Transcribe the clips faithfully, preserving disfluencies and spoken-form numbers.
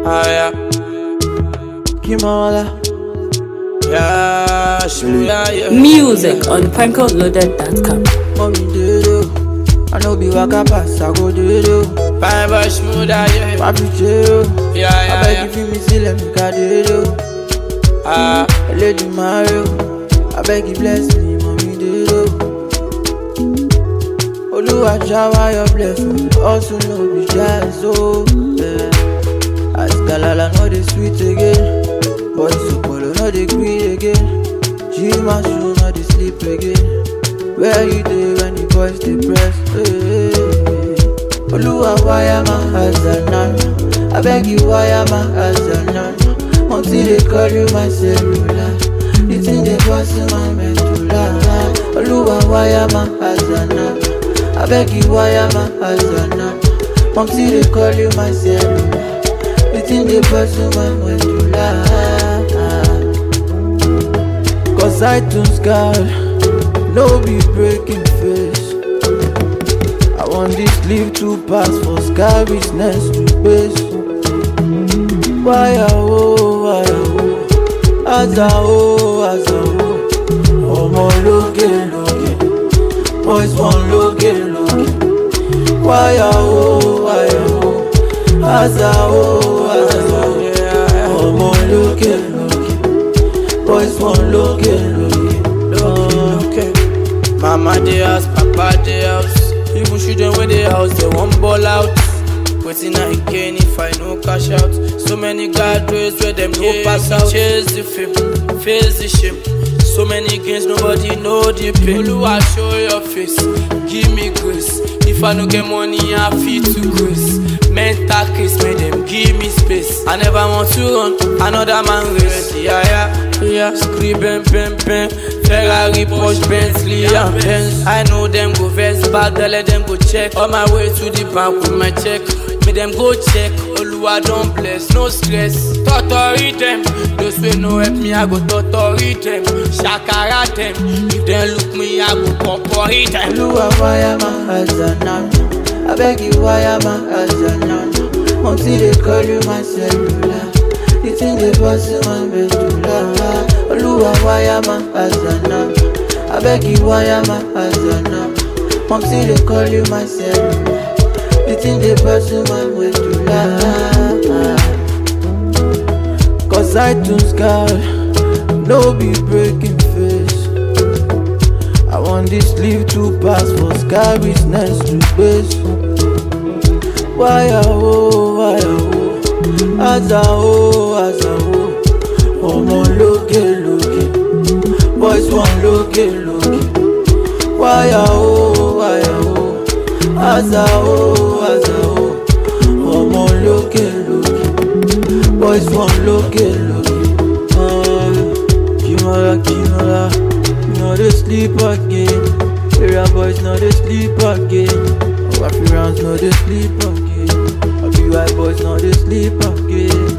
Ah yeah, Kimala. yeah, sure, yeah, yeah. Music on prankle loaded dot com. Mommy do I know be waka pass, I go do do. Fine boy, smooth, ah yeah, Papi chill. yeah, I yeah, beg yeah. you feel me, see let me got do. Ah, Lady Mario, I beg you bless me, mommy do do. Oluwa shower your blessing, also no be jazz, oh yeah. As Galala know the sweet again, boys Sopolo know the greed again. Jima show know the sleep again. Where you dey when the boys dey press? Hey, Oluwa wire my hands and none. I beg you wire my hands and none. Until they call you my cellular, the thing they bust in my medulla. Oluwa wire my hands and none. I beg you wire my hands and none. Until they call you my cellular, the thing they bust in my medulla. Cause iTunes God no be breaking face. I want this leave to pass for sky business to base. Why oh, why oh, Aza oh, Aza oh. Omo loge loge, boys want loge loge. Why oh, why oh, Aza oh, Aza oh. Omo loge loge, boys want loge loge. okay. Mama dey house, papa dey house. Even children wey dey house, they won't ball out. Waiting again if I no cash out. So many graduates where them no pass out. Chase the fame, face the shame. So many games, nobody know the pain. Oluwa show your face, give me grace. If I no get money, I feel to grace. Mental case, make them give me space. I never want to run another man race. Yeah, yeah, yeah. Scream, bang, bang, bang. Ferrari, Porsche, Bentley, and Benz. I know them go vest back, they let them go check. On my way to the bank with my check. Make them go check. Oluwa don't bless, no stress. Totori them. Those wey no help me, I go totori them. Shakara them. If they look me, I go popori them. Oluwa wire my hands and none. I beg you wire my hands and none. Until they call you my cellular, the thing they bust in my medulla. Oluwa wire my hands and none. I beg you wire my hands and none. Until they call you my cellular, the thing they bust in my medulla. Cause iTunes God no be breaking face. I want this leave to pass for sky business to base. Why oh, why oh, Aza oh, Aza oh. Omo loge loge, boys want loge loge. Why oh, why oh, Aza oh, Aza oh. Omo loge loge, boys want loge loge. Oh, Kimala, Kimala, no they sleep again. Area boys no they sleep again. Waffy rounds no they sleep again. Happy white boys no they sleep again.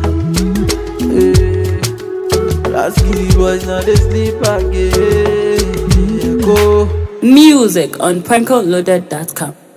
Hey, last giddy boys no they sleep again. Go. Music on prankle loaded dot com.